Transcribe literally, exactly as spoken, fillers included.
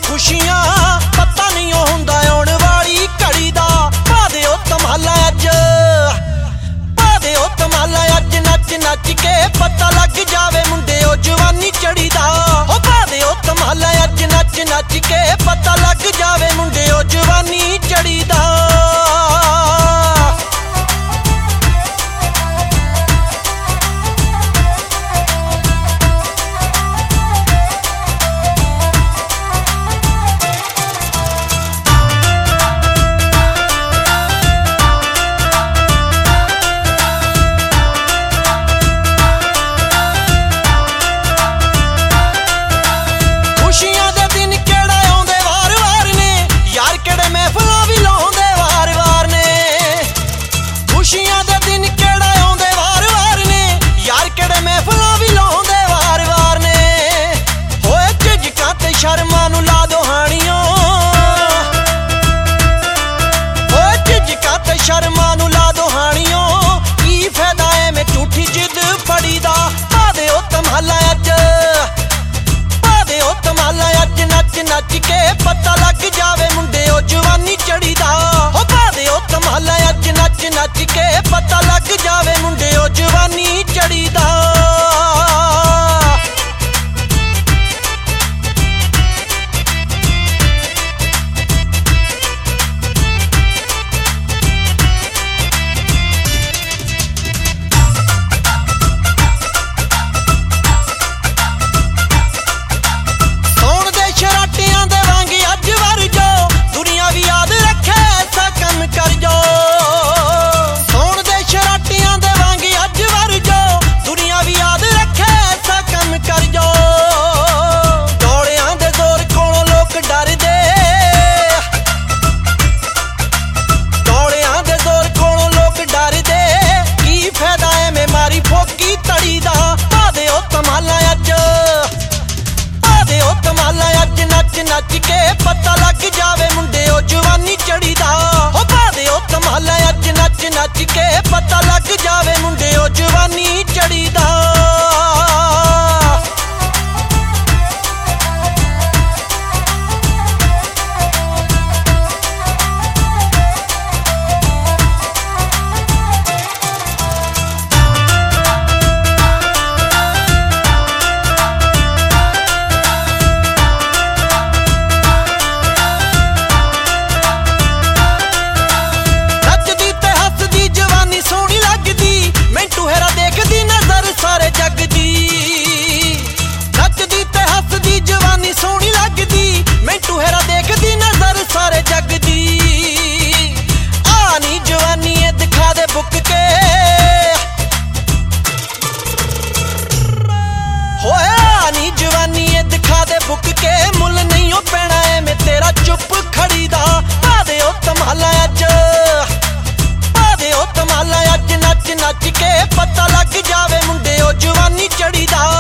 खुशियां पता नहीं हुंदा आउण वाली घड़ी दा। पा दिओ धमाला अज, पा दिओ धमाला अज नच नच के पता लग जावे मुंडिओ जवानी चढ़ी दा। हो पा दिओ धमाला अज नच नच के पता लग जावे मुंडिओ जवानी चढ़ी दा। शर्मा नू ला दो हानियों, ओ झिझका ते शर्मा नू ला दो हानियों। की फायदा है मैं झूठी जिद फड़ी दा। पा दिओ धमाला अज, पा दिओ धमाला अज नच नच के पता लग जावे मुंडिओ जवानी चढ़ी दा। हो पा दिओ धमाला अज नच नच के पता लग जावे मुंडिओ जवानी चढ़ी दा। नच के पता लग जावे मुंडिओ जवानी चढ़ी दा। हो पा दिओ धमाला अज नच नच के पता लग जावे मुंडिओ जवानी चढ़ी दा। बुक के मुल नहीं हो पैना है मैं तेरा चुप खड़ी दा। पा दिओ धमाला अज, पा दिओ धमाला अज नच नच के पता लग जावे मुंडिओ जवानी चढ़ी दा।